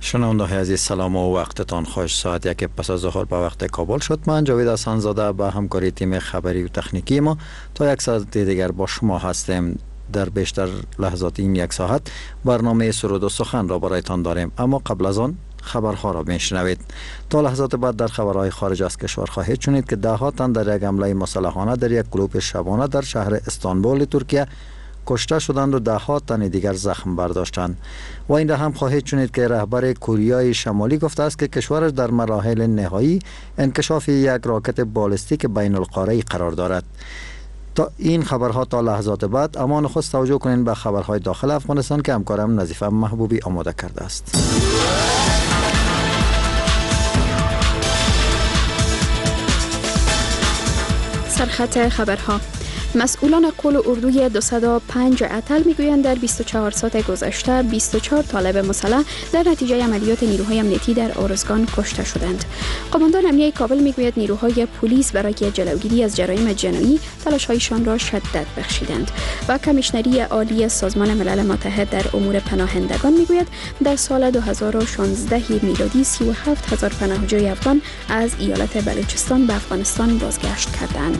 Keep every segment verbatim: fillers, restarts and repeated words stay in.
شنونده عزیز سلام و وقتتان خوش. ساعت یک پس از ظهر به وقت کابل شد. من جاوید حسن‌زاده به همکاری تیم خبری و تکنیکی ما تا یک ساعت دیگر با شما هستیم. در بیشتر لحظات این یک ساعت برنامه سرود و سخن را برایتان داریم، اما قبل از آن خبرها را میشنوید. تا لحظات بعد در خبرهای خارج از کشور خواهید شنید که ده ها تن در یک حمله مسلحانه در یک کلوب شبانه در شهر استانبول ترکیه کشته شدند و ده ها تن دیگر زخم برداشتند. و این را هم خواهید شنید که رهبر کره شمالی گفته است که کشورش در مراحل نهایی انکشاف یک راکت بالستیک بین القاره‌ای قرار دارد. تا این خبرها تا لحظات بعد، اما نخست توجه کنید به خبرهای داخل افغانستان که همکارم نظیفه محبوبی آماده کرده است. سرخط خبرها: مسئولان قول اردوی دویست و پنج اتل میگویند در بیست و چهار ساعت گذشته بیست و چهار طالب مسلح در نتیجه عملیات نیروهای امنیتی در ارزگان کشته شدند. قماندان امنیه کابل میگوید نیروهای پلیس برای جلوگیری از جرایم جنایی تلاش‌هایشان را شدت بخشیدند. و کمیشنری عالی سازمان ملل متحد در امور پناهندگان میگوید در سال دو هزار و شانزده میلادی سی و هفت هزار پناهجوی افغان از ایالت بلوچستان به افغانستان بازگشت کردند.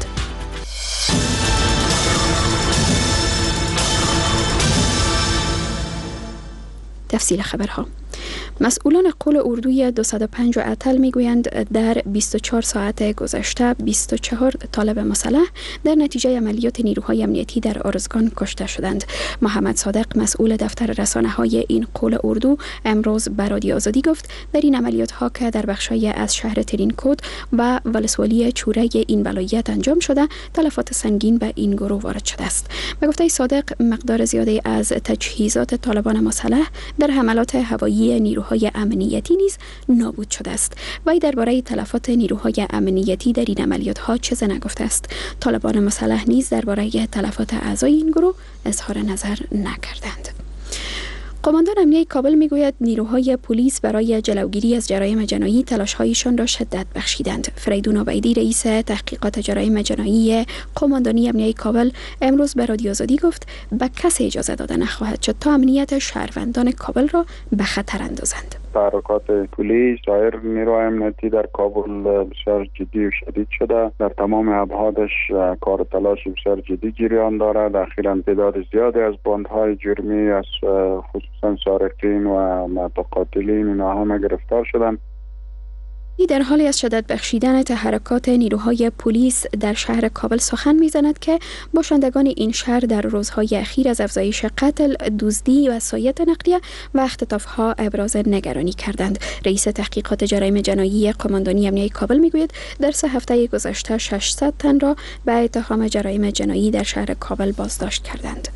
تفصیل خبرها: مسئولان قول اردوی دویست و پنج اتل میگویند در بیست و چهار ساعت گذشته بیست و چهار طالب مسلح در نتیجه عملیات نیروهای امنیتی در ارزگان کشته شدند. محمد صادق مسئول دفتر رسانه‌های این قول اردو امروز به رادیو آزادی گفت در این عملیات ها که در بخشای از شهر ترینکوت و ولسوالی چوره این ولایت انجام شده تلفات سنگین به این گروه وارد شده است. به گفته صادق مقدار زیادی از تجهیزات طالبان مسلح در حملات هوایی نیروهای امنیتی نیز نابود شده است. وی درباره تلفات نیروهای امنیتی در این عملیات ها چیزی نگفته است. طالبان مسلح نیز درباره تلفات اعضای این گروه اظهار نظر نکردند. قماندان امنیه کابل میگوید نیروهای پلیس برای جلوگیری از جرایم جنایی تلاش‌هایشان را شدت بخشیدند. فریدون عبیدی رئیس تحقیقات جرایم جنایی قماندانی امنیه کابل امروز به رادیو آزادی گفت به کسی اجازه داده نخواهد شد تا امنیت شهروندان کابل را به خطر اندازند. تحرکات پلیس سایر نیروهای امنیتی در کابل بسیار جدی و شدید شده. در تمام ابعادش کار تلاش بسیار جدی جریان دارد. اخیراً تعداد زیادی از باندهای جرمی از خصوصا سارقین و متقاتلین اینها همه گرفتار شدند. در حالی از شدت بخشیدن تحرکات نیروهای پلیس در شهر کابل سخن می‌زند که باشندگان این شهر در روزهای اخیر از افزایش قتل، دزدی و سایط نقلیه و اختطاف‌ها ابراز نگرانی کردند. رئیس تحقیقات جرایم جنایی قماندانی امنیه کابل میگوید در سه هفته گذشته ششصد تن را به اتهام جرایم جنایی در شهر کابل بازداشت کردند.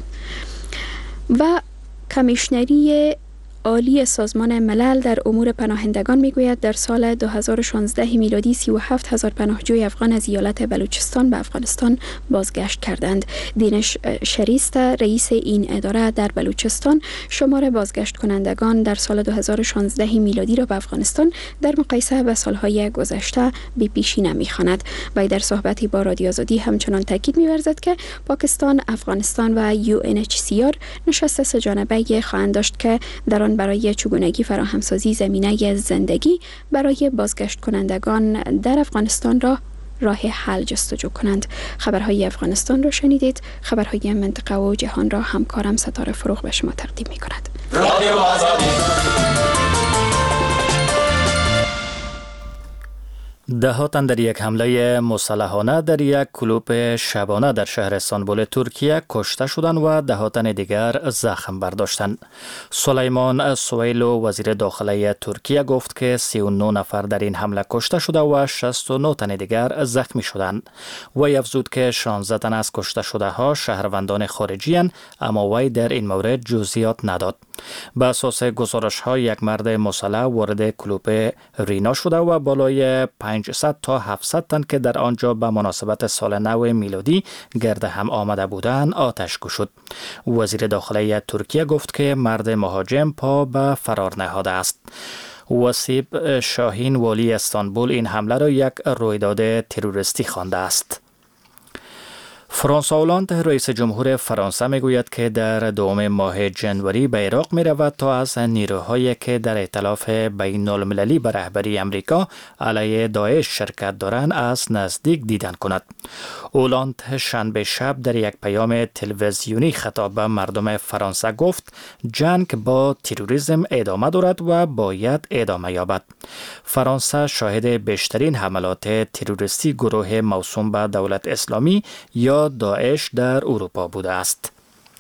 و کمیشنری عالی سازمان ملل در امور پناهندگان میگوید در سال دو هزار و شانزده میلادی سی و هفت هزار پناهجوی افغان از ایالت بلوچستان به افغانستان بازگشت کردند. دینش شریست رئیس این اداره در بلوچستان شمار بازگشت کنندگان در سال دو هزار و شانزده میلادی را به افغانستان در مقایسه با سالهای گذشته به پیشی نمی‌خواند. و در صحبتی با رادیو آزادی همچنان تاکید می‌ورزد که پاکستان، افغانستان و یو ان اچ سی آر نشست سه جانبه خواهند داشت که در آن برای چگونگی فراهمسازی زمینه زندگی برای بازگشت کنندگان در افغانستان را راه حل جستجو کنند. خبرهای افغانستان را شنیدید. خبرهای منطقه و جهان را همکارم ستاره فروغ به شما تقدیم می کند. رادیو آزادی. ده ها تن در یک حمله مسلحانه در یک کلوب شبانه در شهر استانبول ترکیه کشته شدند و ده ها تن دیگر زخم برداشتند. سلیمان سویلو وزیر داخله ترکیه گفت که سی و نه نفر در این حمله کشته شده و شصت و نه تن دیگر زخمی شدند. وی افزود که شانزده تن از کشته شده ها شهروندان خارجی اند، اما وی در این مورد جزئیات نداد. به اساس گزارش ها یک مرد مسلح وارد کلوب رینا شده و بالای پانصد تا هفتصد تن که در آنجا به مناسبت سال نو میلادی گرد هم آمده بودند آتش گشود. وزیر داخله ترکیه گفت که مرد مهاجم پا به فرار نهاده است. وسیب شاهین والی استانبول این حمله را یک رویداد تروریستی خوانده است. فرانسوا هولند رئیس جمهور فرانسه میگوید که در دوم ماه جنوری به عراق می رود تا از نیروهایی که در ائتلاف بین المللی به رهبری امریکا علیه داعش شرکت دارند از نزدیک دیدن کند. هولند شنبه شب در یک پیام تلویزیونی خطاب به مردم فرانسه گفت جنگ با تروریسم ادامه دارد و باید ادامه یابد. فرانسه شاهد بیشترین حملات تروریستی گروه موسوم به دولت اسلامی یا داعش در اروپا بوده است.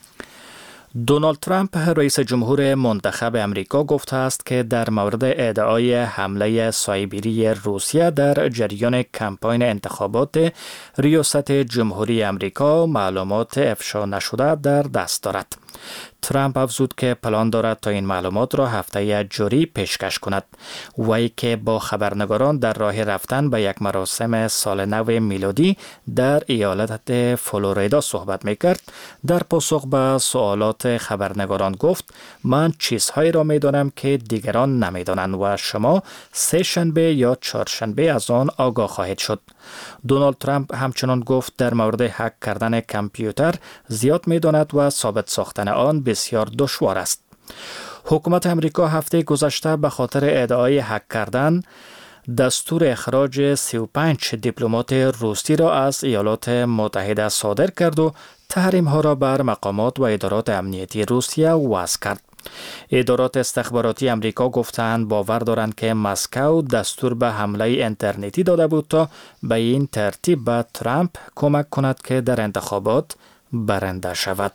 دونالد ترامپ رئیس جمهور منتخب امریکا گفته است که در مورد ادعای حمله سایبری روسیه در جریان کمپاین انتخابات ریاست جمهوری امریکا معلومات افشا نشده در دست دارد. ترامپ افزود که پلان دارد تا این معلومات را هفته جاری پیشکش کند. وی که با خبرنگاران در راه رفتن به یک مراسم سال نو میلادی در ایالت فلوریدا صحبت میکرد، در پاسخ به سوالات خبرنگاران گفت من چیزهایی را میدانم که دیگران نمیدانند و شما سه شنبه یا چهارشنبه از آن آگاه خواهید شد. دونالد ترامپ همچنان گفت در مورد هک کردن کامپیوتر زیاد میداند و ثابت ساختن آن بسیار دشوار است. حکومت امریکا هفته گذشته به خاطر ادعای هک کردن دستور اخراج سی و پنج دیپلمات روسی را از ایالات متحده صادر کرد و تحریم ها را بر مقامات و ادارات امنیتی روسیه وضع کرد. ادارات استخباراتی امریکا گفتند باور دارند که مسکو دستور به حمله اینترنتی داده بود تا به این ترتیب به ترامپ کمک کند که در انتخابات برنده شود.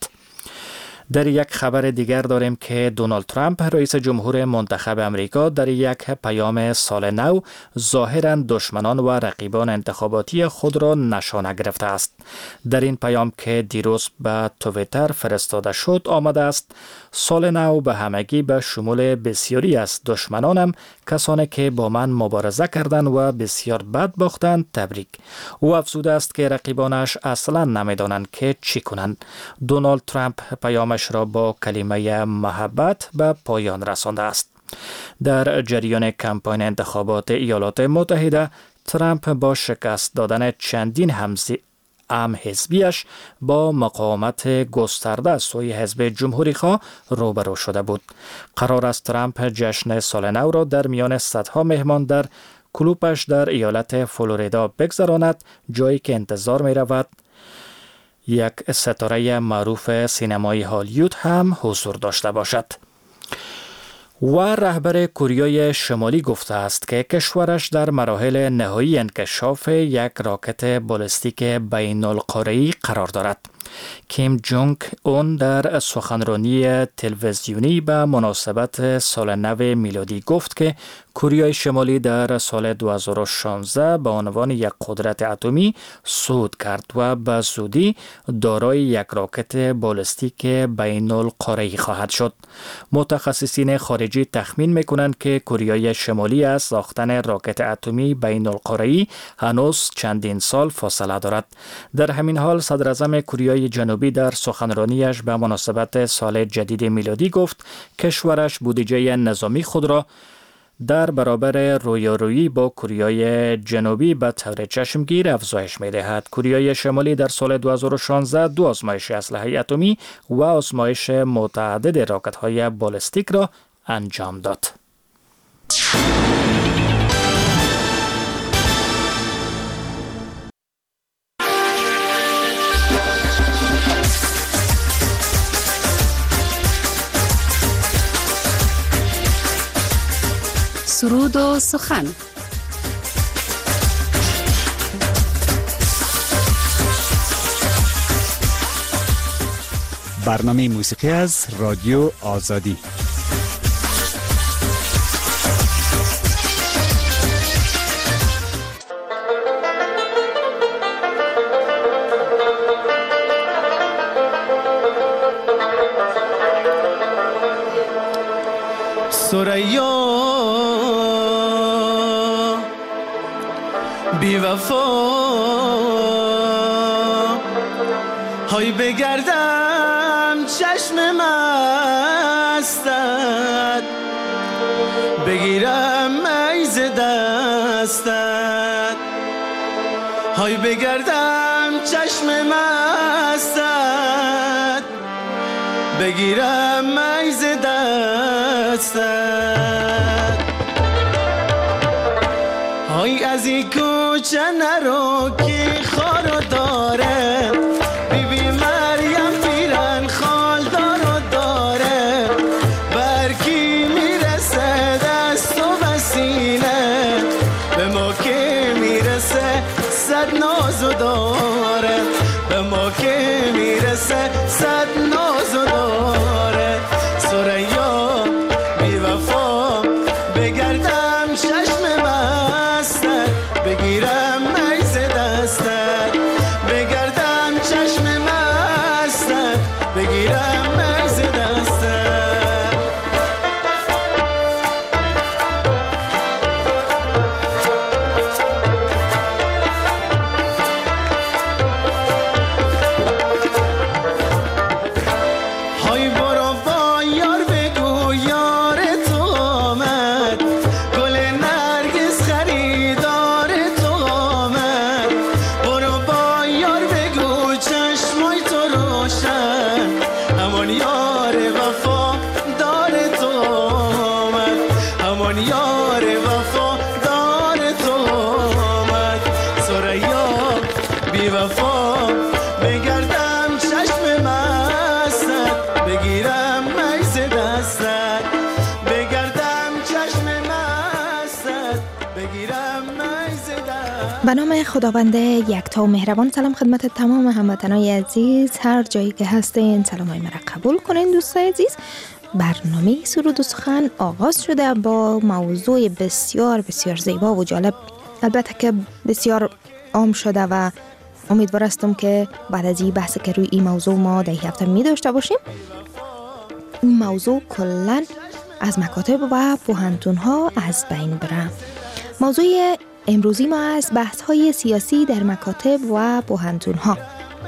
در یک خبر دیگر داریم که دونالد ترامپ رئیس جمهور منتخب امریکا در یک پیام سال نو ظاهراً دشمنان و رقیبان انتخاباتی خود را نشانه گرفته است. در این پیام که دیروز به توییتر فرستاده شد آمده است سال نو به همگی به شمول بسیاری از دشمنانم، کسانی که با من مبارزه کردند و بسیار بد باختند، تبریک. او افزوده است که رقیبانش اصلا نمیدانند که چی کنند. دونالد ترامپ پیامش را با کلمه محبت به پایان رسانده است. در جریان کمپاین انتخابات ایالات متحده ترامپ با شکست دادن چندین همزی ام حزبیش با مقاومت گسترده از سوی حزب جمهوری خواه روبرو شده بود. قرار است ترامپ جشن سال نو را در میان صدها مهمان در کلوبش در ایالت فلوریدا بگذراند، جایی که انتظار می رود یک ستاره معروف سینمای هالیوود هم حضور داشته باشد. و رهبر کره شمالی گفته است که کشورش در مراحل نهایی انکشاف یک راکت بالستیک بین القاره‌ای قرار دارد. کیم جونگ اون در سخنرانی تلویزیونی به مناسبت سال نو میلادی گفت که کره شمالی در سال دو هزار و شانزده به عنوان یک قدرت اتمی صعود کرد و به زودی دارای یک راکت بالستیک بین القاره‌ای خواهد شد. متخصصین خارجی تخمین میکنند که کره شمالی از ساختن راکت اتمی بین القاره‌ای هنوز چندین سال فاصله دارد. در همین حال صدر اعظم کره جنوبی در سخنرانیش به مناسبت سال جدید میلادی گفت کشورش بودجه نظامی خود را در برابر رویارویی با کره جنوبی به طور چشمگیر افزایش می‌دهد. کره شمالی در سال دو هزار و شانزده دو آزمایش اسلحه اتمی و آزمایش متعدد راکت‌های بالستیک را انجام داد. سرود و سخن. برنامه موسیقی از رادیو آزادی. سریا بی وفا های بگردم چشم مستت بگیرم میز دستت های بگردم چشم مستت بگیرم میز دستت های از این کوچه نرو که خارو داره بیبی مریم پیرن خال دارو داره برکی میرسه دست و وسینه به ما که میرسه صد نازو داره به ما که میرسه صد نازو داره ثریا بی وفا بگردم چشم مستت بگیرم میز دستت بگردم چشم مستت بگیرم میز دستت های برو با یار بگو یار تو آمد گل نرگس خریدار تو آمد برو با یار بگو چشمای تو روشن همان یار وفا دار تو آمد همان یار وفا دار تو آمد ثریا بی وفا بگردم چشم مستت بگیرم میز دستت بگردم چشم مستت بگیرم میز دستت. به نام خداوند یکتا و مهربان. سلام خدمت تمام هموطنان عزیز، هر جایی که هستین سلامای مرا قبول کنین. دوستای عزیز، برنامه سرود و سخن آغاز شده با موضوع بسیار بسیار زیبا و جالب، البته که بسیار عام شده و امیدوار هستم که بعد از این بحث که روی این موضوع ما در این هفته می داشته باشیم. این موضوع کلن از مکاتب و پوهنتون ها از بین بره. موضوع امروزی ما از بحث های سیاسی در مکاتب و پوهنتون ها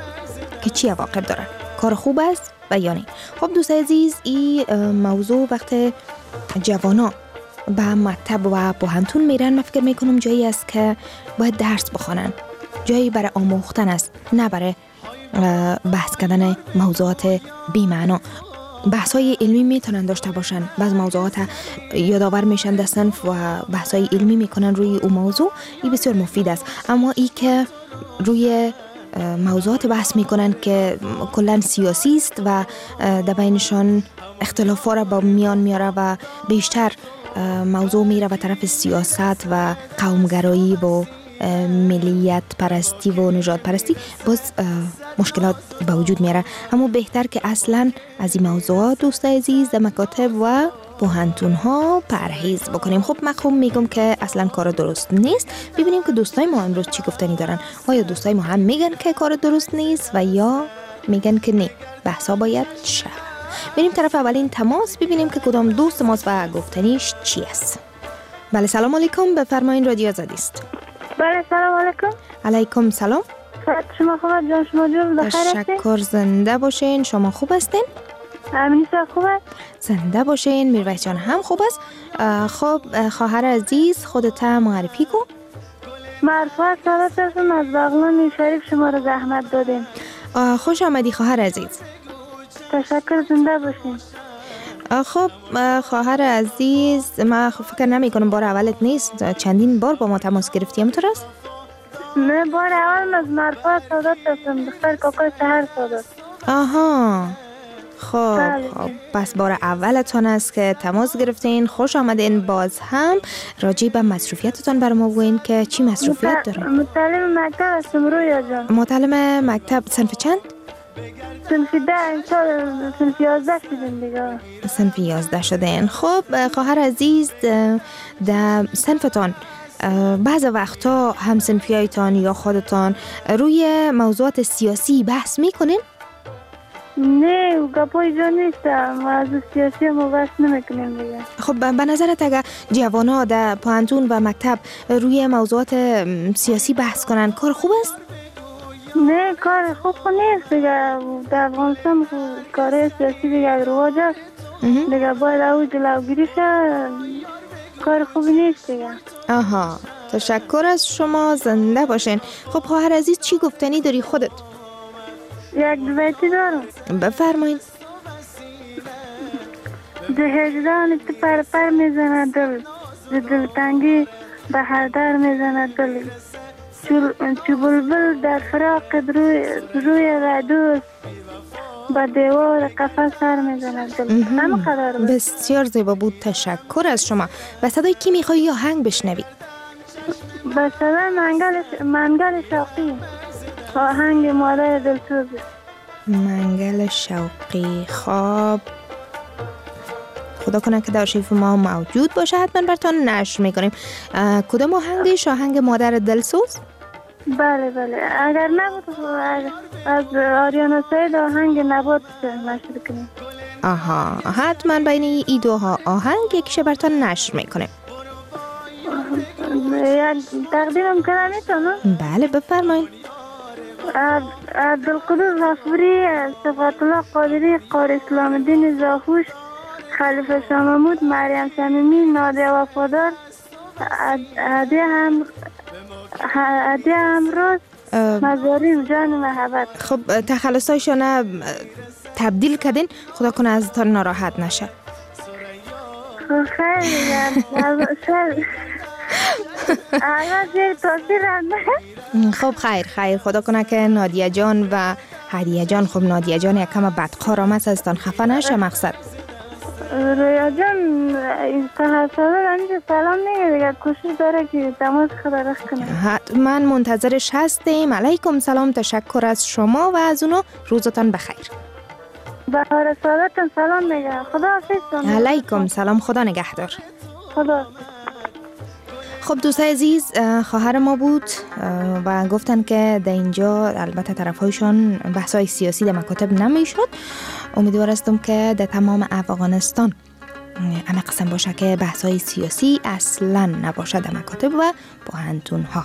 که چی عواقب داره، کار خوب است و یا نه. خب دوست عزیز، این موضوع وقت جوانا به مکتب و پوهنتون میرن، من فکر میکنم جایی است که باید درس بخوانن، جایی برای آموختن است، نه برای بحث کردن موضوعات بی معنا. بحث های علمی میتونن داشته باشن، بعض موضوعات یادآور میشن در صنف و بحث های علمی میکنن روی اون موضوع، این بسیار مفید است. اما ای که روی موضوعات بحث میکنن که کلن سیاسی است و در بینشان اختلافات را با میان میاره و بیشتر موضوع میره به طرف سیاست و قومگرایی و ملیت پرستی و نژاد پرستی، باز مشکلات به وجود میاره. اما بهتر که اصلا از این موضوعات دوست عزیز در مکاتب و پوهنتون ها پرهیز بکنیم. خب من خوب میگم که اصلا کار درست نیست. ببینیم که دوستای ما امروز چی گفتنی دارن. آیا دوستای ما هم میگن که کار درست نیست و یا میگن که نه، بحثا باید شد. بریم طرف اولین تماس، ببینیم که کدام دوست ماست و گفتنیش چی است. بله سلام علیکم، بفرمایید رادیو آزادی است. بله سلام علیکم. علیکم سلام. شما خوبه؟ جان شما جور بخیر هستین؟ تشکر، زنده باشین. شما خوب هستین؟ امین صاحب خوبه؟ زنده باشین. میرویس جان هم خوب است. خب خواهر عزیز خودت معرفی کن. مرفوع سادات هستم، از بغلان شریف شما رو زحمت دادیم. خوش آمدی خواهر عزیز. تشکر، زنده باشین. خب خواهر عزیز، من فکر نمی کنم بار اولت نیست، چندین بار با ما تماس گرفتی، همونطور است؟ نه بار اول از مرفوع سادات هستم، دختر کاکای سهر سادات. آها خب, بله. خب پس بار اولتان است که تماس گرفتین. خوش آمدین. باز هم راجع به مصروفیتتان بر ما بگوین که چی مصروفیت دارین؟ متعلم مکتب هستم رویا جان. متعلم مکتب صنف چند؟ صنف ده، امسال صنف یازده شدین دیگه. صنف یازده شدین. خب خواهر عزیز، در صنفتان بعض وقتا هم صنفیایتان یا خودتان روی موضوعات سیاسی بحث میکنین؟ نه گپای جا نیستم، موضوع سیاسی هم بحث نمیکنیم دیگه. خب به نظرت اگر جوانا در پوهنتون و مکتب روی موضوعات سیاسی بحث کنن کار خوب است؟ نه کار خوب نیست دیگه. در افغانستان کار سیاسی دیگه رواج است دیگه، باید او جلوگیری شه، کار خوبی نیست دیگه. آها تشکر از شما، زنده باشین. خب خواهر عزیز چی گفتنی داری خودت؟ یک دو بیتی دارم. بفرمایید. ده هجران تو پر پر میزنه دل، ده دلتنگی به هر در میزنه دل، چو بلبل در فراق روی روی ردوس با دیوار قفس سر میزنه دل. همه قدر بود. بسیار زیبا بود، تشکر از شما. و صدای کی میخوایی آهنگ بشنوی؟ با صدای منگل ش... منگل شوقی، آهنگ مادر دلسوز. منگل شوقی. خواب خدا کنه که در آرشیف ما موجود باشه، حتما براتون نشر میکنیم. کدام آهنگش؟ آهنگ مادر دلسوز؟ بله بله، اگر نبود از آریانا سعید آهنگ نبود نشر کنیم. آها، حتما بین ای دوها آهنگ یکیشه براتون نشر میکنیم. تقدیمم کنم میتونم؟ بله بفرمایید. عبدالقدوس غفوری، صفات الله قادری، قاری اسلام الدین زاهوش، خلیفه شاه محمود، مریم صمیمی، نادیه وفادار، هدیه هم هدیه همراز، مزاریم جان محبت. خب تخلصایشانه تبدیل کردین، خدا کنه از تا ناراحت نشه. خیلی خیلی خب خیر خیر، خدا کنه که نادیه جان و هدیه جان، خب نادیه جان یک کم بدکارم است، ازتان خفه نشه مقصد. رویا جان تحصیل همیشه سلام نگه دیگه، کوشش داره که تماس خدا رخ کنه. حتما منتظرش هستیم. علیکم سلام، تشکر از شما و از اونو، روزتان بخیر. بهار سعادتتان سلام میگه. خدا حافظ. علیکم سلام، خدا نگهدار. خدا. خب دوستای عزیز، خواهر ما بود و گفتن که در اینجا البته طرفهایشان بحثای سیاسی در مکاتب نمیشد. امیدوار هستم که در تمام افغانستان اما قسم باشه که بحثای سیاسی اصلا نباشه در مکاتب و پوهنتون ها.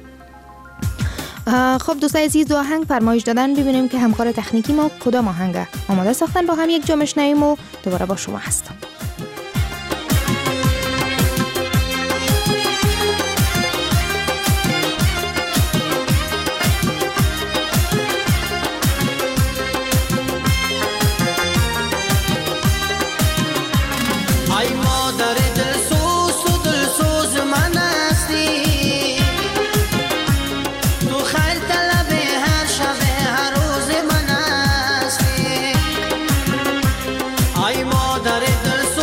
خب دوستای عزیز، دو آهنگ فرمایش دادن، ببینیم که همکار تکنیکی ما کدام آهنگ آماده ساختن، با هم یک جا میشنویم و دوباره با شما هستم. Ay madre del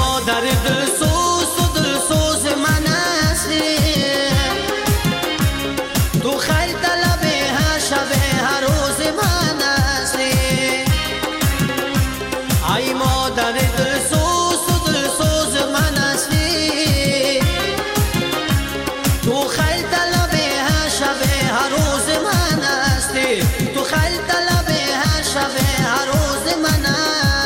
مادر دلسوز تو دلسوز من هستی تو خیل طلب هر شب هر روز من هستی ای مادر دلسوز تو دلسوز من هستی تو خیل طلب هر شب هر روز من هستی تو خیل طلب هر شب هر روز من هستی.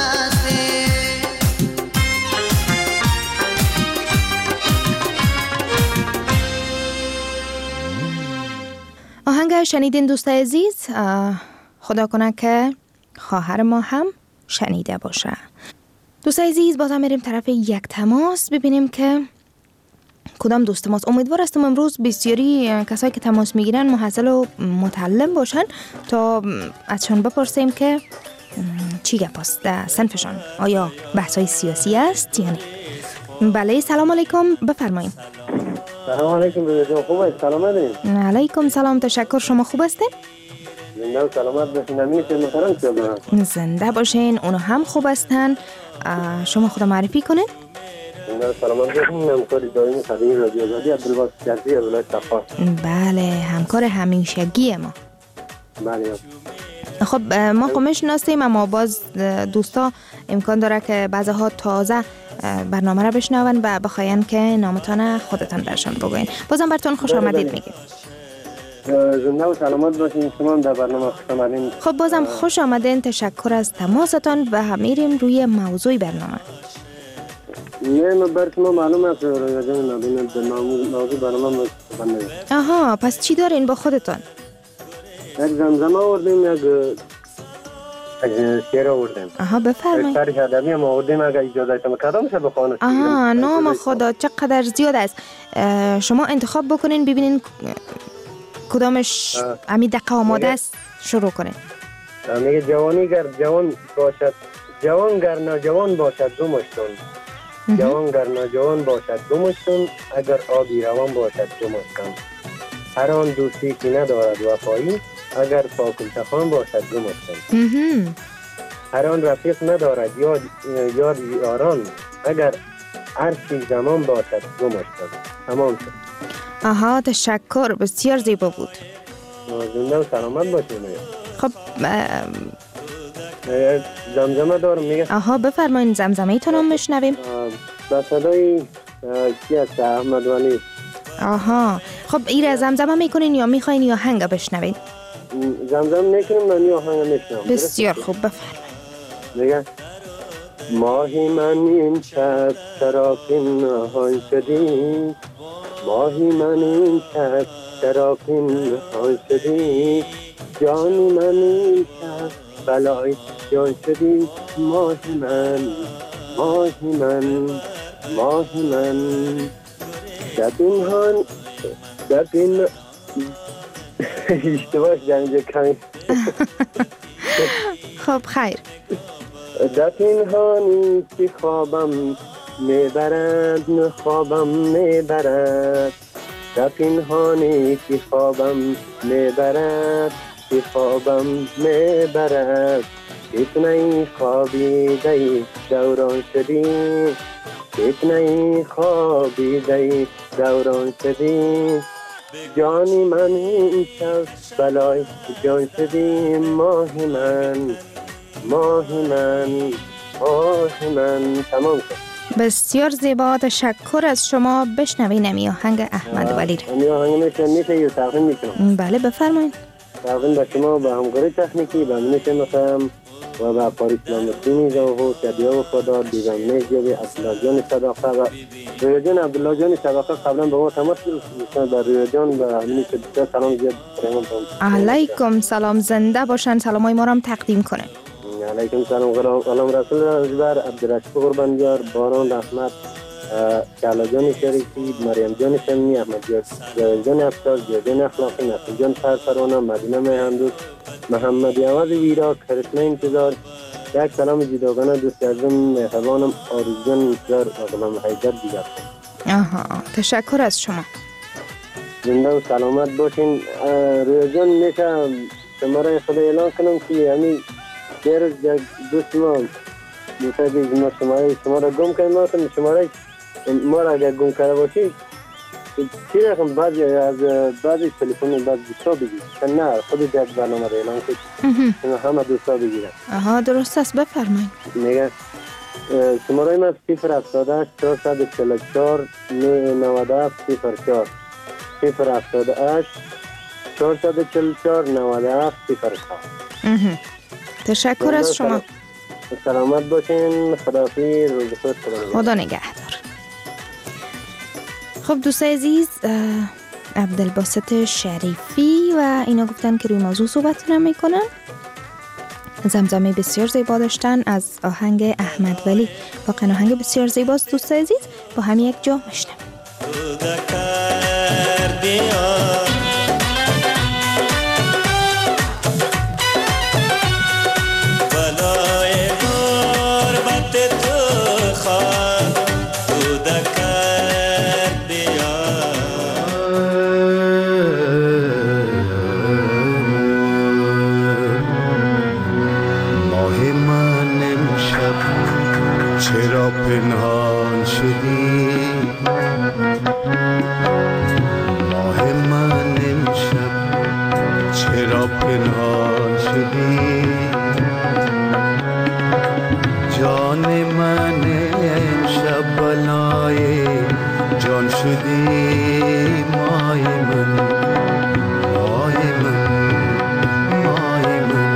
آهنگ شنیدین دوستای عزیز، خدا کنه که خواهر ما هم شنیده باشه. دوستای عزیز بازم میریم طرف یک تماس ببینیم که کدام دوست ماست. امیدوار هستم امروز بسیاری کسایی که تماس میگیرن محصل و متعلم باشن تا ازشان بپرسیم که چی گپ است در صنفشان، آیا بحثای سیاسی است یا نه. بله سلام علیکم، بفرمایید. سلام علیکم بزرگان، خوب است؟ سلامت هستین؟ علیکم سلام، تشکر. شما خوب هستین؟ زنده و سلامت باشین. امین چه محترم شما. زنده باشین، اونو هم خوب هستن. شما خدا معرفی کنین. زنده و سلامت باشین. همکار دائمی خدمت رادیو آزادی عبدالباسط جرزی از ولایت صفا. بله همکار همیشگی ما. بله. خب ما قوم شناسیم، اما باز دوستا امکان داره که بعضها تازه برنامه را بشنون و بخواین که نامتان خودتان برشان بگوین. بازم براتون خوش آمدید میگیم. زنده و سلامت باشین. شما در برنامه خوش آمدین. خب بازم خوش آمدین، تشکر از تماستان و هم میریم روی موضوع برنامه. نه بر شما معلوم است رایجان نبینه در موضوع برنامه مستفنده. آها، پس چی دارین با خودتان؟ یک زمزمه آوردیم، یک شعر آوردیم. آها بفرمایید. تاریخ ادبی هم آوردیم، اگر اجازه ایتون کدامش بخوانم. آها نام خدا چقدر زیاد است. شما انتخاب بکنین ببینین کدامش امی دقیقه آماده است، شروع کنین. میگه جوانی گر جوان باشد، جوان گر ناجوان باشد دو مشتون، جوان گر ناجوان باشد دو مشتون، اگر آبی روان باشد دو مشتون، هر آن دوستی که ندارد وفایی، اگر پاکلتخان باشد دو مشتون، هر آن رفیق ندارد یاد یاد یاران، اگر عرشی زمان باشد دو مشتون. تمام شد. آها تشکر، بسیار زیبا بود. زنده و سلامت باشید. خب زمزمه دارم میگه. آها بفرمایید، زمزمه ایتون هم بشنویم. با صدای کی است؟ احمد ولی. آها خب ایره زمزمه میکنین یا میخواین یا آهنگ بشنوین؟ زمزمه میکنیم من یا آهنگ میشنوم. بسیار خوب بفرمایید. میگه ماهی من این شب شراکین نهان شدی، ماهی من این شب شراکین نهان شدی، جانی من این شب بلای جان شدی، ماهی من ماهی من ماهی من دبین هان دبین اشتباهش جنجه کمی. خب خیر. دبین هانی که خوابم میبرد خوابم میبرد، دبین هانی که خوابم میبرد که خوابم میبرد، اتنای خوابیده دوران شدی، اتنای خوابیده دوران شدی، جانی من این شب بلای جان شدی، ماهی من ماهی من ماهی من. تمام شد. بسیار زیبا، تشکر از شما. بشنوین امی آهنگ احمد ولی را. امی آهنگ میشه میشه یا تقدیم میکنم؟ بله بفرمایید. تقدیم به شما، به همکاری تکنیکی، به میشه میخوام و به پاریس لامسینی جاوه شدیا و خدا دیگم نیجوی عبدالله جان صداقه و رویا جان عبدالله جان صداقه قبلا به ما تماس گرفتن. به رویا جان به همین که سلام زیاد پیغام دادم. علیکم سلام، زنده باشن، سلامای ما را هم تقدیم کنه. علیکم سلام. غلام رسول رازبر، عبدالرشید قربانیار، باران رحمت، شعلا جان شریفی، مریم جان شمی، احمد جان افسار، جان اخلاقی، نسیم جان سرسرانه، مدینه مهندوست، محمد یواز ویرا، کرشمه انتظار، یک سلام جداگانه دوست عزیزم مهربانم آرزو جان انتظار و غلام حیدر دیگر. آها تشکر از شما. زنده و سلامت باشین. رویا جان میشه شماره خود اعلان کنم که همین دیر دوست ما دوست عزیز ما شماره شما را گم کردیم ما شماره ما را اگر گم کرده باشید چی رقم بعضی از بعضی تلفن بعض دوستا بگید نه خود در برنامه را اعلان کنید همه دوستا بگیرن. آها درست است بفرمایید. میگه شماره ما صفر هفتاد و هشت چهارصد و چهل و چهار نود و هفت صفر چهار صفر هفتاد و هشت چهارصد و چهل و چهار نود و هفت صفر چهار. تشکر از شما. سلامت باشین. خداحافظ. روز خود خدا نگهدار. خب دوستای عزیز عبدالباسط شریفی و اینا گفتن که روی موضوع صحبت میکنن. زمزمه بسیار زیبا داشتن از آهنگ احمد ولی. واقعا آهنگ بسیار زیباست دوستای عزیز. با هم یک جا میشنم. چرا پنهان شدی ماه من امشب چرا پنهان شدی جان من امشب بلای جان شدی مای من مای من مای من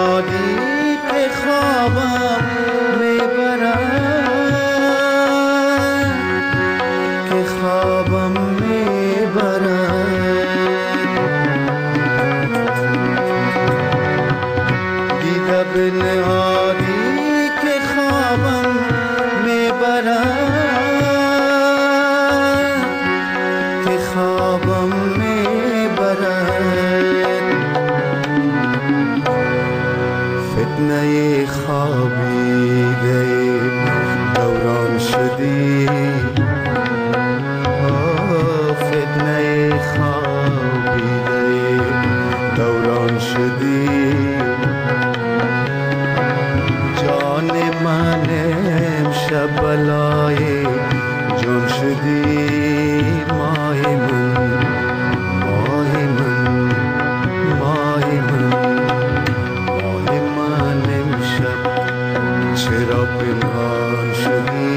نهادی که خوابم میبرد که خوابم میبرد دیده به نهادی که خوابم میبرد که خوابم میبرد فتنه خوابیده دوران شدی فتنه خوابیده دوران شدی جان من امشب بلای جان شدی مای من مای من مای من مای من امشب چرا پنهان شدی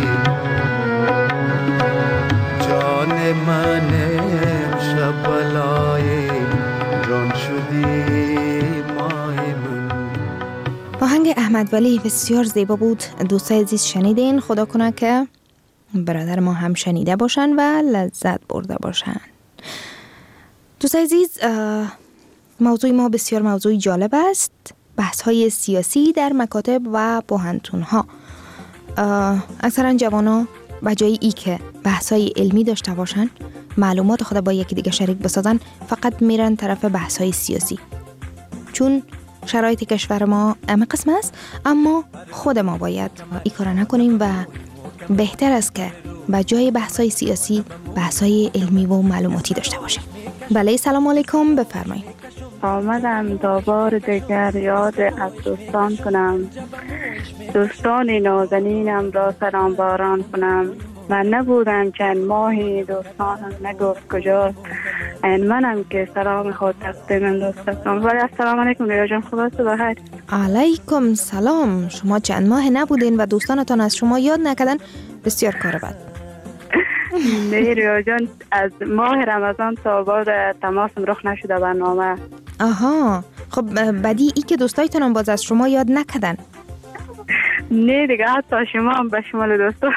جان من امشب بلای جان شدی مای من. آهنگ احمد ولی بسیار زیبا بود. دوستای عزیز شنیدین؟ خدا کنه که برادر ما هم شنیده باشن و لذت برده باشن. دوستای عزیز، موضوع ما بسیار موضوع جالب است. بحث های سیاسی در مکاتب و پوهنتون ها. اکثرا جوانا به جای ای که بحث های علمی داشته باشن، معلومات خود با یکی دیگه شریک بسازن، فقط میرن طرف بحث های سیاسی. چون شرایط کشور ما همه قسم است، اما خود ما باید این کار نکنیم و بهتر است که به جای بحث‌های سیاسی بحث‌های علمی و معلوماتی داشته باشیم. بله، سلام علیکم، بفرمایید. آمدم دوباره دیگر یاد از دوستان کنم، دوستان نازنینم را سلام باران کنم. من نبودم چند ماهی دوستانم نگفت کجاست، این منم که سلام خود تقدیم دوستان. ولی السلام علیکم ریا جان، خوب است؟ بخیر. علیکم سلام. شما چند ماه نبودین و دوستانتان از شما یاد نکردن، بسیار کار بد. نه ریا جان، از ماه رمضان تا بعد تماسم رخ نشده برنامه. آها، خب بدی ای که دوستایتان هم باز از شما یاد نکردن. نه دیگه، حتی شما هم به شمال دوستا.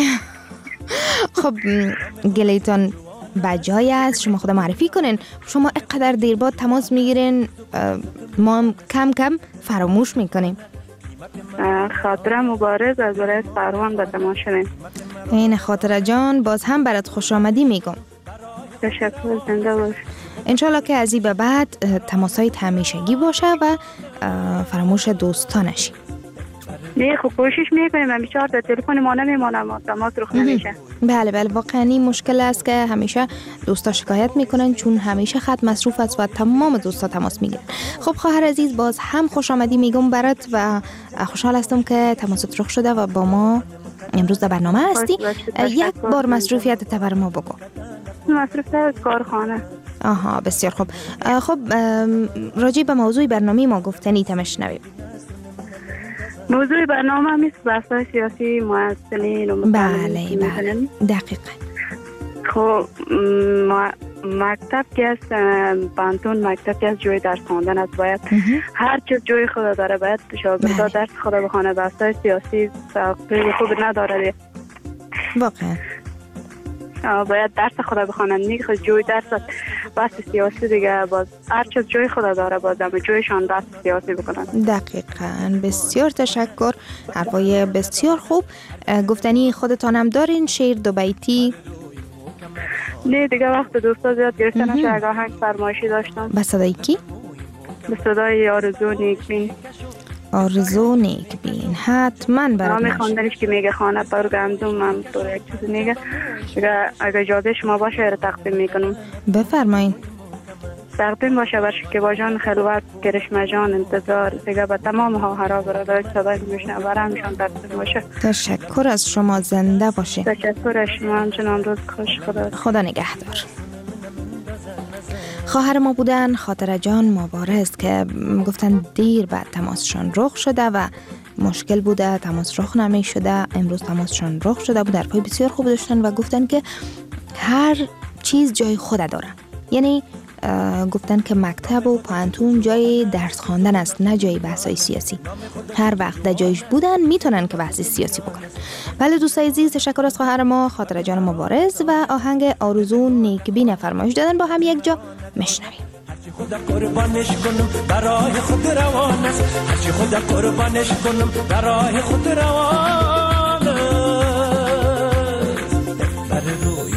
خب گلیتان بجای است شما خدا معرفی کنین. شما اقدر دیر بعد تماس میگیرین، ما هم کم کم فراموش میکنیم. خاطره مبارز از برای سروان به تماس شدین. این خاطره جان، باز هم برات خوش آمدی میگم. تشکر، زنده باش. انشالله که از این به بعد تماسای همیشگی باشه و فراموش دوستا نشی. نه خب کوشش میکنیم، من بیچاره در تلفن ما نمیمانم، تماس رخ نمیشه. بله بله، واقعا این مشکل است که همیشه دوستا شکایت میکنن، چون همیشه خط مصروف است و تمام دوستا تماس میگیرن. خب خواهر عزیز، باز هم خوش آمدی میگم برات و خوشحال هستم که تماست رخ شده و با ما امروز در برنامه هستی. یک بار مصروفیت تا بر ما بگو. مصروفیت کارخانه. آها، بسیار خوب. خب راجع به موضوع برنامه ما گفتنی تمشنویم. موضوع برنامه میست بحث‌های سیاسی معطلین و بله بله دقیقا. خب مکتب که از پانتون مکتب که از جوی درس خواندن است، باید هر چیز جوی خود داره، باید شاگردها درس خود بخونه. بحث‌های سیاسی خیلی خوب نداره واقعا. باید درس خود بخونن، نیگه جوی درس بحث سیاسی دیگه، باز هر چیز جوی خود داره، باز هم جویشان درس سیاسی بکنن. دقیقاً. بسیار تشکر، حرفای بسیار خوب. گفتنی خودتان هم دارین؟ شعر دو بیتی؟ نه دیگه، وقت دوستا زیاد گرفته نشه. اگه آهنگ فرمایشی داشتم. به صدای کی؟ به صدای آرزو نیکبین. آرزو نیکبین حتما برام. نام خواندنش که میگه خانه پر گندم، من طور یک چیز میگه. اگه اجازه شما باشه رو تقدیم میکنم. بفرمایین. تقدیم باشه بر شکیبا جان خلوت، کرشمه جان انتظار، دیگه به تمام خواهرها برادر صدای میشنه برامشان تقدیم باشه. تشکر از شما، زنده باشه. تشکر از شما، همچنان روز خوش. خدا خدا نگهدار. خواهر ما بودن خاطره جان مبارز که گفتن دیر بعد تماسشان رخ شده و مشکل بوده، تماس رخ نمی شده. امروز تماسشان رخ شده بود. حرفای بسیار خوب داشتن و گفتن که هر چیز جای خود داره. یعنی گفتن که مکتب و پانتون جای درس خواندن است، نه جای بحث‌های سیاسی. هر وقت در جایش بودن میتونن که بحث سیاسی بکنن. بله دوستای عزیز، تشکر از خواهر ما خاطره جان مبارز و آهنگ آرزو نیکبین فرمایش دادن، با هم یک جا میشنویم. هرچی خدا قربانش کنم برای خود روان است، هرچی خدا قربانش کنم برای خود روان است. بر روی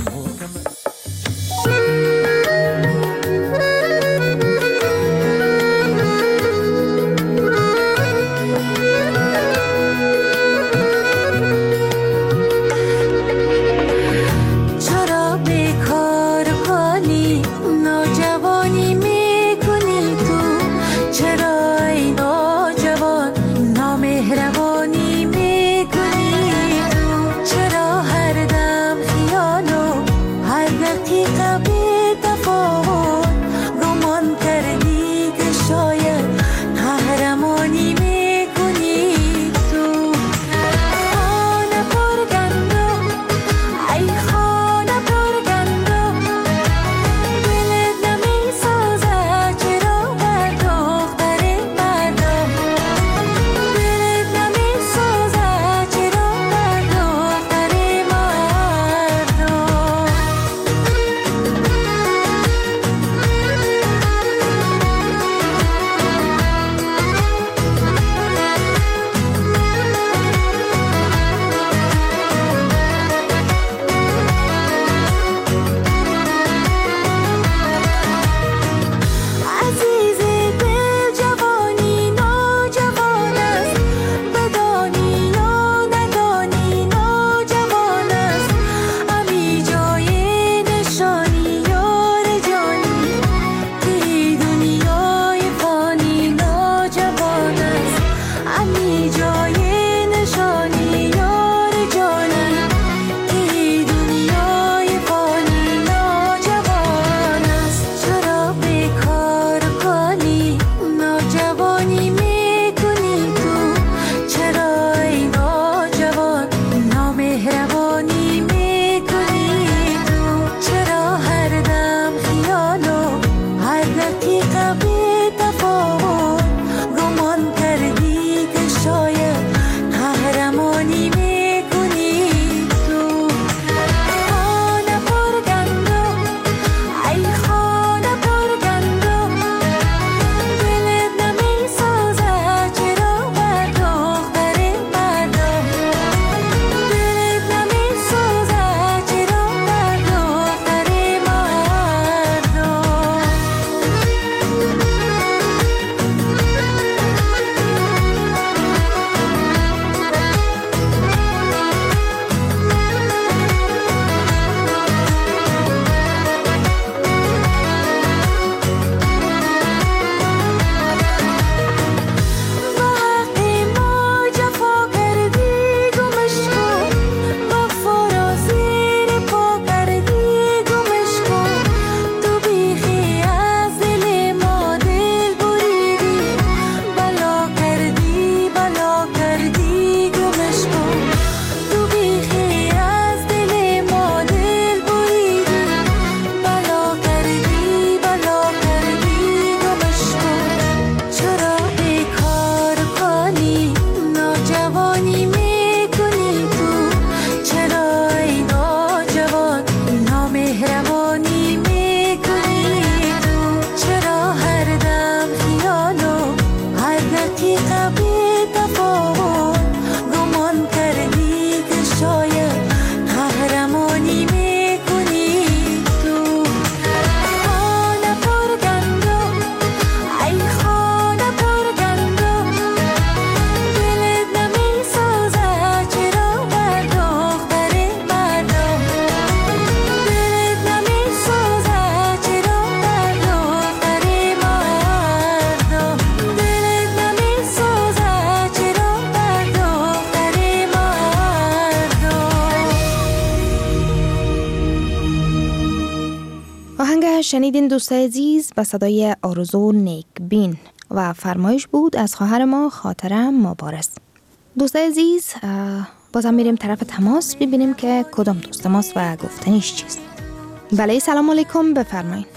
شنیدین دوستای عزیز با صدای آرزو نیکبین و فرمایش بود از خواهر ما خاطره مبارز. دوستای عزیز بازم میریم طرف تماس ببینیم که کدام دوست ماست و گفتنیش چیست. بله سلام علیکم، بفرمایید.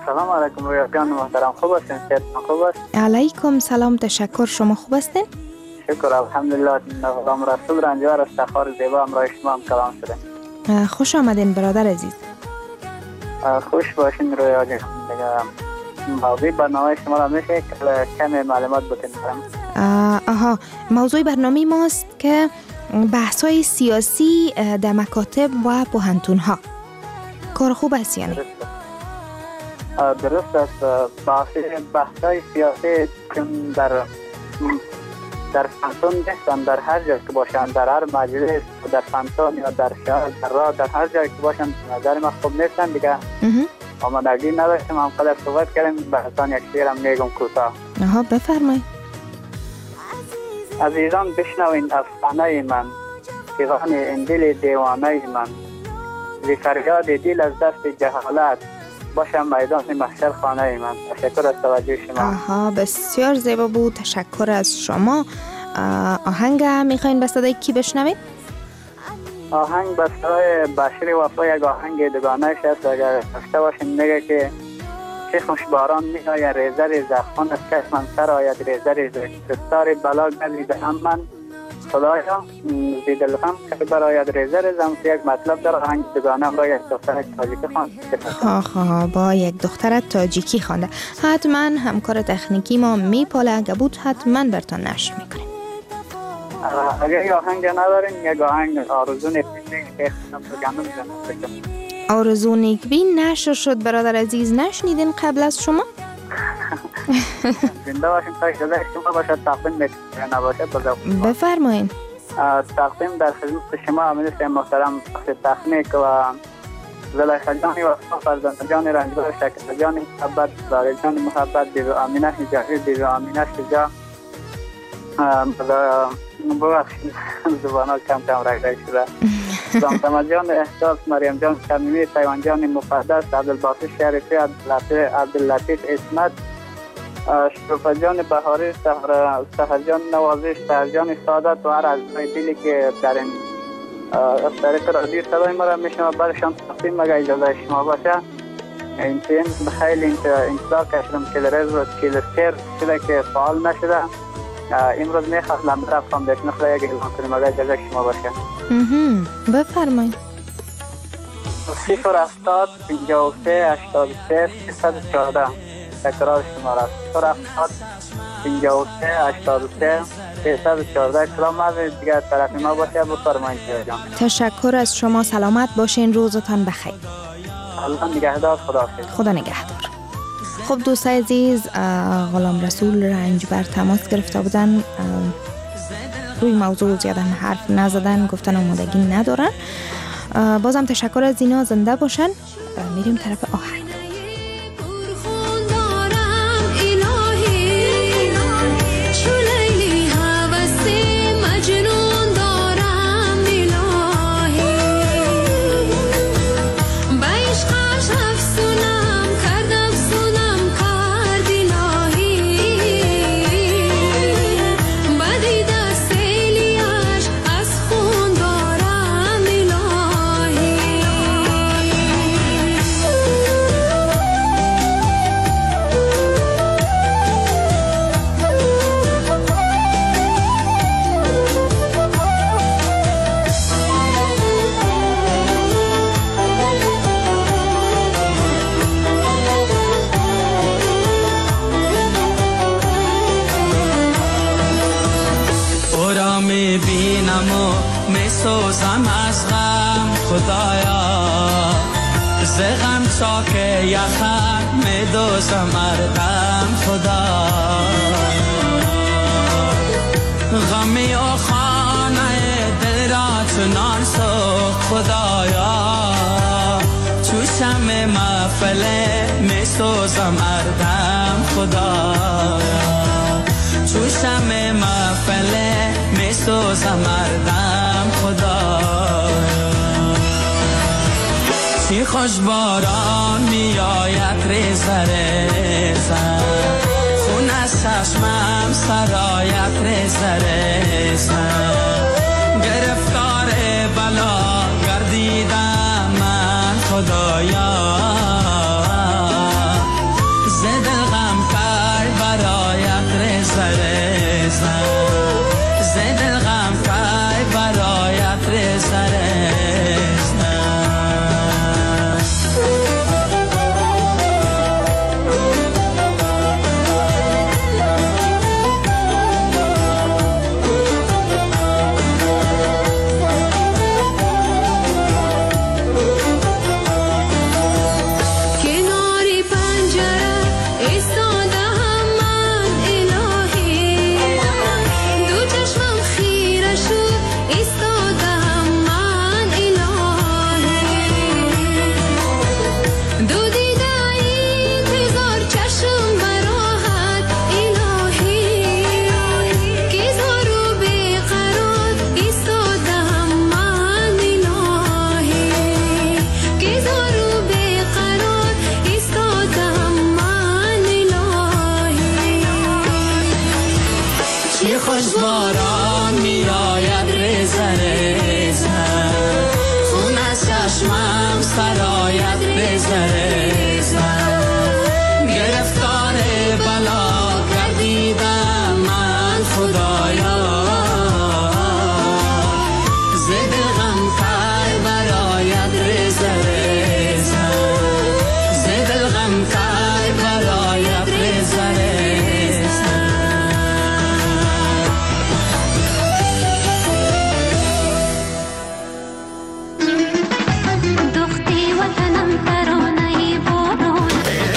سلام علیکم رویافیان محترم، خوب هستین؟ صحتتان خوب است؟ علیکم سلام، تشکر. شما خوب هستین؟ شکر الحمدلله. غلام رسول رنجبر از تخار زیبا همراه شما هم کلام شدیم. خوش آمدین برادر عزیز. خوش باشین رویا جان. دیگه موضوع برنامه شما را میشه کمی معلومات بتین برم؟ آها، موضوع برنامه ماست که بحث‌های سیاسی در مکاتب و پوهنتون‌ها. کار خوب است یعنی؟ درست است. بحث‌های سیاسی در در فنتون نیستن، در هر جای که باشن، در هر مجلس، در فنتون یا در شهر، در راه، در هر جایی که باشن نظر ما خوب نیستن دیگه. آمادگی نداشتیم، هم قدر صحبت کردیم، بحثان یک شیرم میگم کوتاه. آها بفرمایید. عزیزان بشنوین افسانه من، پیغام این دل دیوانه من، زی فریاد دل از دست جهالت، باشم میدان محشر خانه من. تشکر از توجه شما. آها بسیار زیبا بود، تشکر از شما. آهنگ میخواین به صدای کی بشنوید؟ آهنگ به صدای بشیر وفا، یک آهنگ دوگانه‌اش است. اگر داشته باشین میگه که چه خوش باران میآید ریزه ریزه، خون از چشمم سر آید ریزه ریزه، دستار بلا گردیده هم من خدایا زی دلغم که براید ریزه ریزه. یک مطلب در آهنگ دوگانه را یک دختر تاجیکی خواند. ها ها با یک دختر تاجیکی خوانده. حتما همکار تکنیکی ما میپاله، اگه بود حتما برتان نشر میکنیم. اگر یک آهنگ ندارین، یک آهنگ آرزو نیکبین که خودم بگم میزنم. آرزو نیکبین نشر شد برادر عزیز، نشنیدین قبل از شما؟ زنده باشیم تا اجازه شما باشد تقدیم میکنم نباشد بزرگ. بفرمایین. تقدیم در خدمت شما امیر حسین محترم، تکنیک و زلیخا جانی و فرزند جان رنجبر، شکر جان محبت، دار جان محبت، دیو آمینه حجاری، دیو آمینه شجا. ببخشید زبانات کم کم رگرگ شده. زامتما جان احساس، مریم جان شمیمی، تایوان جان مقدس، عبدالباقی شریفی، عبداللطیف اسمت، شروفا جان بهاری، سهر جان نوازش، سهر جان سعادت و هر عزیزای دلی که در این از طریق رادیو صدای ما را میشنوه برشان تقدیم مگه اجازه شما باشه. این تیم خیلی انتظار کشیدم که در روز چهل و سه شده که فعال نشده. امروز میخواست لمبر فاندیشن خدا یک اعلان کنیم مگه اجازه شما باشه. بفرمایید. صفر هفتاد پنجاه و سه هشتاد و سه سیصد و چهارده. تکرار شماره صفر هفتاد پنجاه و سه هشتاد و سه سیصد و چهارده. کلام از دیگه طرف ما باشه. بفرمایید جان. تشکر از شما، سلامت باشین، روزتان بخیر. الله نگهدار. خداحافظ. خدا نگهدار. خب دوستای عزیز، غلام رسول رنجبر تماس گرفته بودن، روی موضوع زیاده حرف نزدن، گفتن آمادگی ندارن. بازم تشکر از اینا، زنده باشن. میریم طرف آهنگ. سوزم از غم خدایا، ز غم چاک یخم میدوزم ارغم خدا. غمی و خانه دل را چنان سوخت خدایا، چوشم محفله میسوزم ارغم خدایا، چوشم محفله میسوزم ارغم خدایا. چی خوش باران میآید ریزه ریزه، خون از چشمم سرآید ریزه ریزه. گرفتار بلا گردیدم من خدایا، چی خوش باران می آید ریزه ریزه خون از چشمم سرآید ریزه ریزه گرفتار بلا کردیدم من خدایا زد غم کار برآید ریزه ریزه زد غم کار برآید ریزه ریزه دختی وطنم ترانه بارون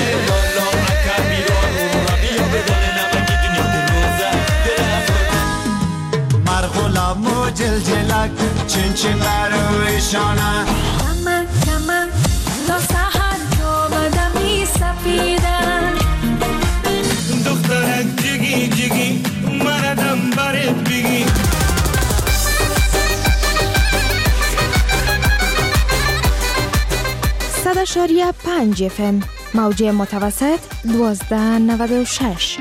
مرغلام و جلجلک چین چین برویشانه کمک کمک تا سحر جامدم ای سفیدن دخترک جگی جگی مردم برت بگی صد اشاریه پنج اف ام موجه متوسط دوازده نود و شش.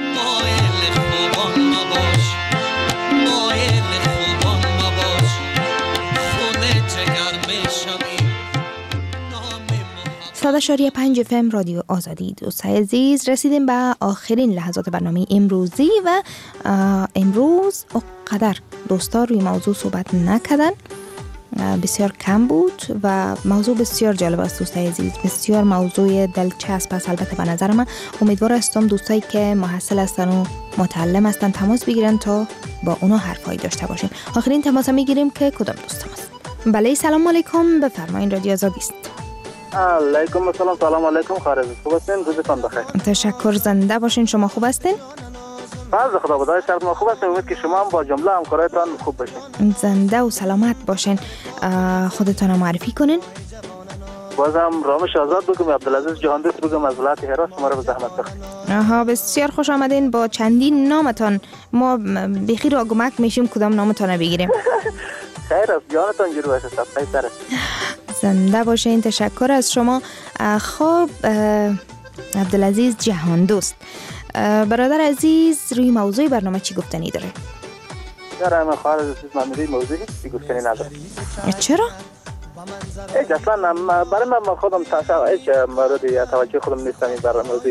صد اشاریه پنج اف ام رادیو آزادی. دوستای عزیز رسیدیم به آخرین لحظات برنامه امروزی و امروز اقدر دوستا روی موضوع صحبت نکردن، بسیار کم بود و موضوع بسیار جالب است دوستای عزیز، بسیار موضوع دلچسب است. البته به نظر من امیدوار هستم دوستایی که محصل هستن و متعلم هستن تماس بگیرن تا با اونا حرفایی داشته باشیم. آخرین تماس میگیریم که کدام دوستم است. بله سلام علیکم، بفرمایید رادیو آزادی است. علیکم السلام، سلام علیکم خارزی، خوب هستین؟ روزتون بخیر. تشکر، زنده باشین. شما خوب هستین؟ باز خدا بدای شرط ما خوب هستین، امید که شما هم با جمله همکارایتان خوب باشین. زنده و سلامت باشین. خودتون معرفی کنین. بازم رامش آزاد بگم، عبدالعزیز جهاندوست بگم از ولایت هرات. شما رو به زحمت بخشید. آها بسیار خوش آمدین با چندین نامتان. ما بخیر و گمک میشیم کدام نامتان بگیریم. خیر است، جانتان جلو است، خیر است. زنده باشین، تشکر از شما. خب عبدالعزیز جهاندوست، برادر عزیز روی موضوع برنامه چی گفتنی داره؟ در من خارج از ماموری موضوعی چی گفتنی نداره. چرا؟ ایج اصلا برای من خودم تاسا ایج مورد توجه خودم نیستم این برنامه موضوعی.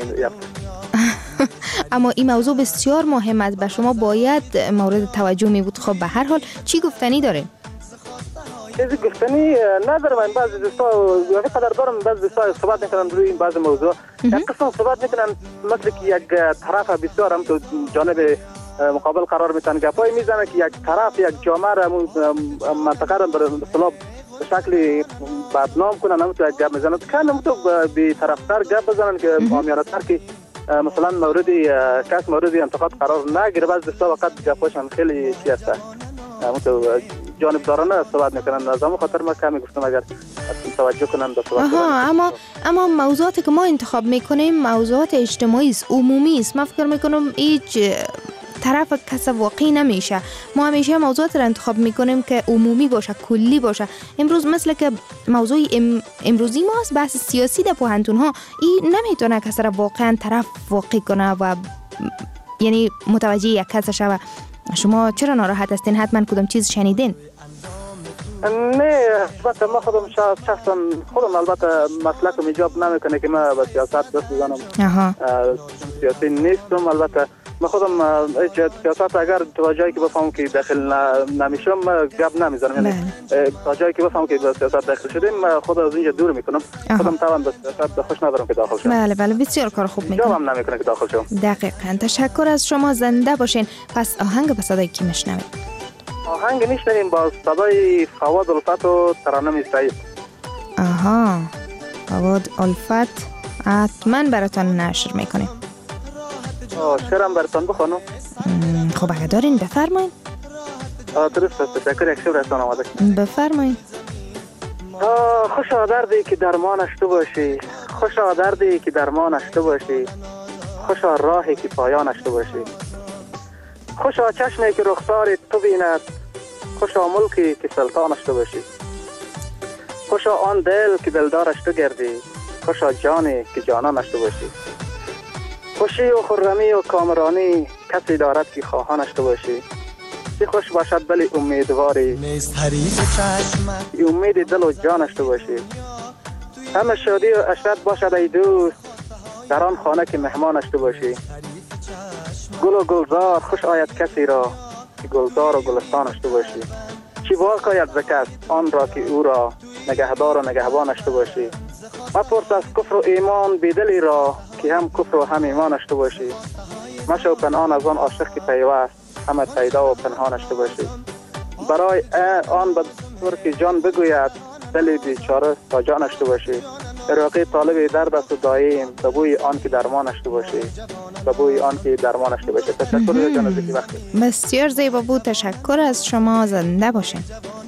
اما این موضوع بسیار مهم است، به شما باید مورد توجه می بود. خب به هر حال چی گفتنی داره؟ چیزی گفتنی نداره. من بعضی دوستا یعنی قدر دارم بعضی دوستا صحبت میکنن روی این بعضی موضوع، یک قسم صحبت میکنن مثل که یک طرف بسیار هم تو جانب مقابل قرار میتن، گپای میزنه که یک طرف یک جامعه را منطقه را به اصطلاح به شکل بدنام کنن، هم تو یک گپ میزنن که هم تو به طرفتر گپ بزنن که عامیانه‌تر که مثلا مورد کس مورد انتقاد قرار نگیره. بعضی دوستا وقت گپاشون خیلی چی هست تو جانبدارانه صحبت میکنن، از همون خاطر ما کمی گفتم اگر توجه کنن به صحبت. آها اما اما موضوعاتی که ما انتخاب میکنیم موضوعات اجتماعی است، عمومی است. من فکر میکنم هیچ طرف کس واقعی نمیشه. ما همیشه موضوعات را انتخاب میکنیم که عمومی باشه، کلی باشه. امروز مثل که موضوع ام امروزی ما است بحث سیاسی در پوهنتون ها، این نمیتونه کس را واقعا طرف واقعی کنه و یعنی متوجه یک کس شوه. شما چرا ناراحت هستین؟ حتما کدام چیز شنیدین؟ نه البته ما خودم شخصا خودم البته مسلکم ایجاب نمیکنه که من با سیاست دست بزنم. اها سیاسی نیستم. البته من خودم سیاست اگر تا جایی که بفهمم که داخل نمیشم گپ نمیزنم، یعنی تا جایی که بفهمم که به سیاست داخل شدیم خود از اینجا دور میکنم. خودم طبعا به سیاست خوش ندارم که داخل شم. بله بله بسیار کار خوب میکنم. جوابم نمیکنه که داخل شم. دقیقاً. تشکر از شما، زنده باشین. پس آهنگ به صدای کی میشنوید؟ آهنگ میشنویم با صدای فواد الفت و ترانه اسرائیل. آها فواد الفت حتما براتون نشر میکنیم. شعرم براتون بخونم؟ خب اگه دارین بفرمایید. درست است، تشکر. یک شعر براتون آماده. بفرمایید. خوشا دردی که درمانش تو باشی، خوشا دردی که درمانش تو باشی، خوشا راهی که پایانش تو باشی، خوشا چشمی که رخسار تو بیند، خوشا ملکی که سلطانش تو باشی، خوشا آن دل که دلدارش تو گردی، خوشا جانی که جانانش تو باشی، خوشی و خرمی و کامرانی کسی دارد که خواهانش تو باشی. چی خوش باشد بلی امیدواری نیست حریف چشمت امید دل و جانش تو باشی. همه شادی و عشرت باشد ای دوست در آن خانه که مهمانش تو باشی. گل و گلزار خوش آید کسی را که گلزار و گلستانش تو باشی. چی باک آید ز کس آن را که او را نگهدار و نگهبانش تو باشی. مپرس از کفر و ایمان بیدلی را که هم کفر و هم ایمانش تو باشی. مشو پنهان از آن عاشق که پیوست همه پیدا و پنهانش تو باشی. برای آن بدور که جان بگوید دلی بیچاره تا جانش تو باشی. عراقی طالب درد است و دایم به بوی آن که درمانش تو باشی. به بوی آن که درمانش تو باشی. تشکر جان از اینکه وقتی بسیار زیبا بود. تشکر از شما. زنده باشین.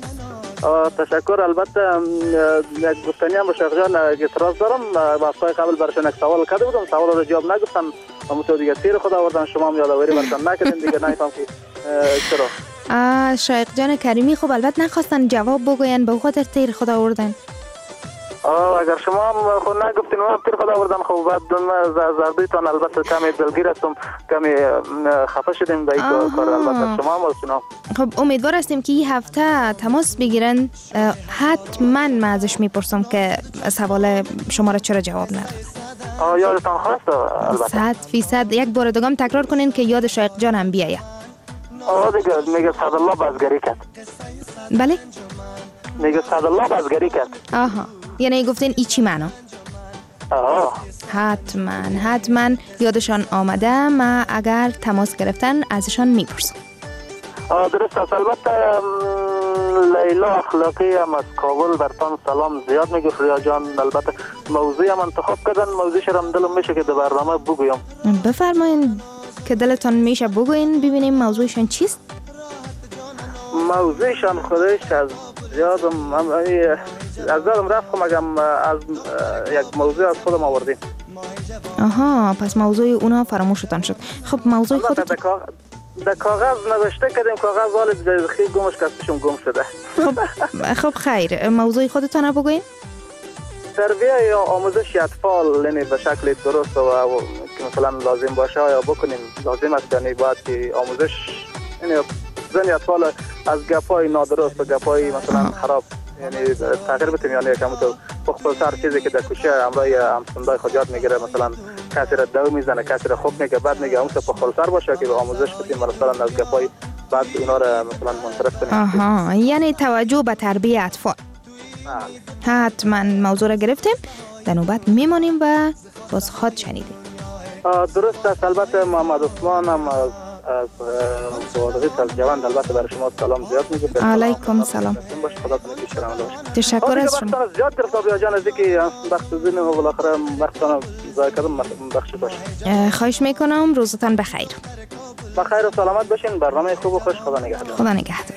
تشکر. البته یک گفتنی هم با شیخ جان اعتراض دارم. وقتای قبل برشان یک سوال کرده بودم، سوال رو جواب نگفتم. همونطور دیگه تیر خدا آوردن، شما هم یادآوری برشان نکردین دیگه. نمیفهم که چرا. شیخ جان کریمی خب البته نخواستن جواب بگوین به خاطر تیر خدا آوردن. اگر شما هم خود نگفتین و تیر خدا آوردن خب بعد زردیتان البته کمی دلگیر هستم، کمی خفه شدیم به این کار. البته شما هم شما خب امیدوار هستیم که این هفته تماس بگیرن. حتما من ازش میپرسم که سوال شما را چرا جواب نداد. آه یادتان خواست البته. صد فیصد یک بار دیگه تکرار کنین که یاد شیخ جان هم بیایه. آه دیگه میگه صد الله بازگری کرد. بله؟ میگه صد الله بازگری کرد. آها یعنی گفتین ای چی معنا؟ آه حتما حتما یادشان آمده. ما اگر تماس گرفتن ازشان میپرسم. آه درست است. البته لیلا اخلاقی هم از کابل برتان سلام زیاد میگه. فریا جان البته موضوعی هم انتخاب کردن، موضوعش هم دلم میشه که در برنامه بگویم. بفرمایین که دلتان میشه بگوین ببینیم موضوعشان چیست؟ موضوعشان خودش از زیادم از زیادم رفتم اگم از یک موضوع از خودم آوردیم. آها پس موضوع اونا فراموشتان شد. خب موضوع خودت در کاغذ نوشته کردیم، کاغذ والد جایزخی گمش کستشم گم شده. خب خب خیر موضوع خودتان رو بگوین. تربیه یا آموزش اطفال یعنی به شکل درست و که مثلا لازم باشه یا بکنیم لازم است، یعنی باید که آموزش یعنی زن اطفال از گپای نادرست و گپای مثلا خراب یعنی تغییر بتیم. یعنی یکم تو بخصوص چیزی که در کوچه امرای همسندای خود یاد میگیره، مثلا کسی را دو میزنه کسی را خوب میگه بعد میگه اون تو بخصوص باشه که به آموزش بتیم مثلا از گپای بعد اونا را مثلا منصرف کنیم. آها یعنی توجه به تربیت اطفال. حتما موضوع را گرفتیم. در نوبت میمانیم و باز خود شنیدیم. درست است. البته محمد عثمان هم از از بودغیت از جوان البته برای شما سلام زیاد میگه. علیکم سلام. تشکر از شما. وقتان زیاد گرفتم بیا جان از اینکه وقت زین و بالاخره وقتان ضایع کردم بخش باشه. خواهش میکنم. روزتان بخیر. بخیر و سلامت باشین. برنامه خوب و خوش. خدا نگهدار. خدا نگهدار.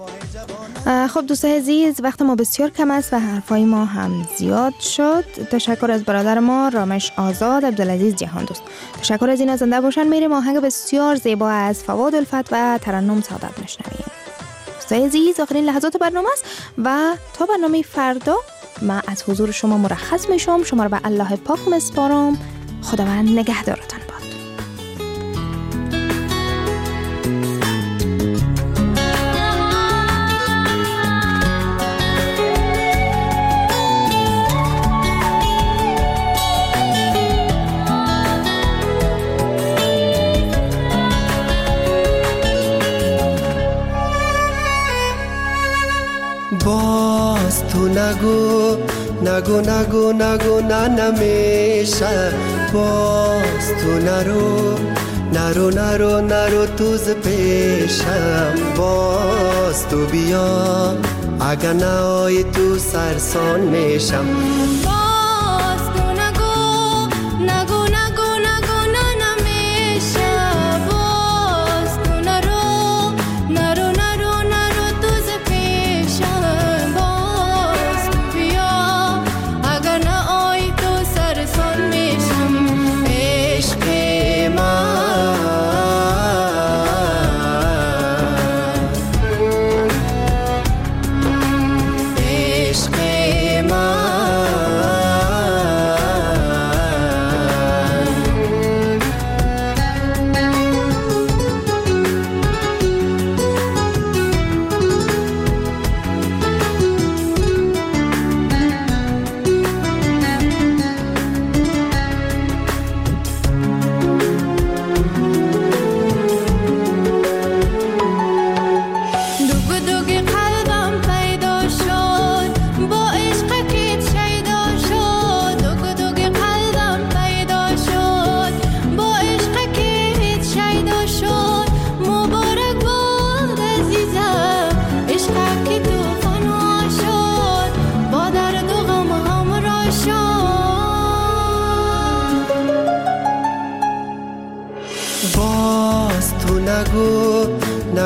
خب دوستان عزیز وقت ما بسیار کم است و حرفای ما هم زیاد شد. تشکر از برادر ما رامش آزاد عبدالعزیز جهان دوست. تشکر از این زنده باشن. میریم آهنگ بسیار زیبا از فواد الفت و ترنم سعادت میشنویم. دوستان عزیز آخرین لحظات برنامه است و تا برنامه فردا من از حضور شما مرخص میشم. شما رو به الله پاک میسپارم. خداوند نگهدارتان. باز تو نگو نگو نگو نگو نه نمیشه. باز تو نرو نرو نرو نرو توز پیشم. باز تو بیا اگر نهایی تو سرسان میشم. عشق من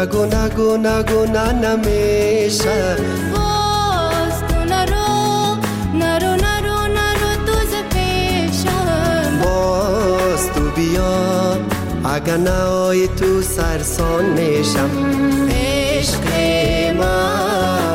نگو نگو نگو نه نمیشه باز تو نرو نرو نرو نرو تو ز پیشم باز تو بیا اگر نهایی تو سرسان میشم عشق من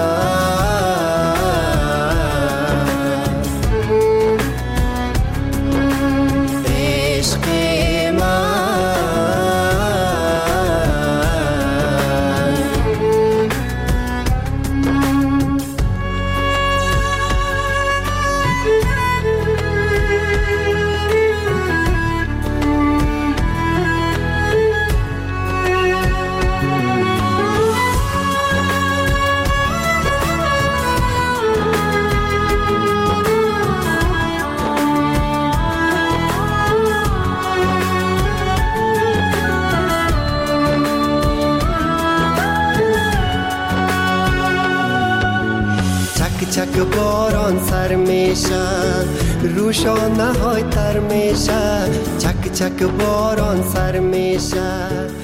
چک باران سر میشه روشانه های تر میشه چک چک باران سر میشه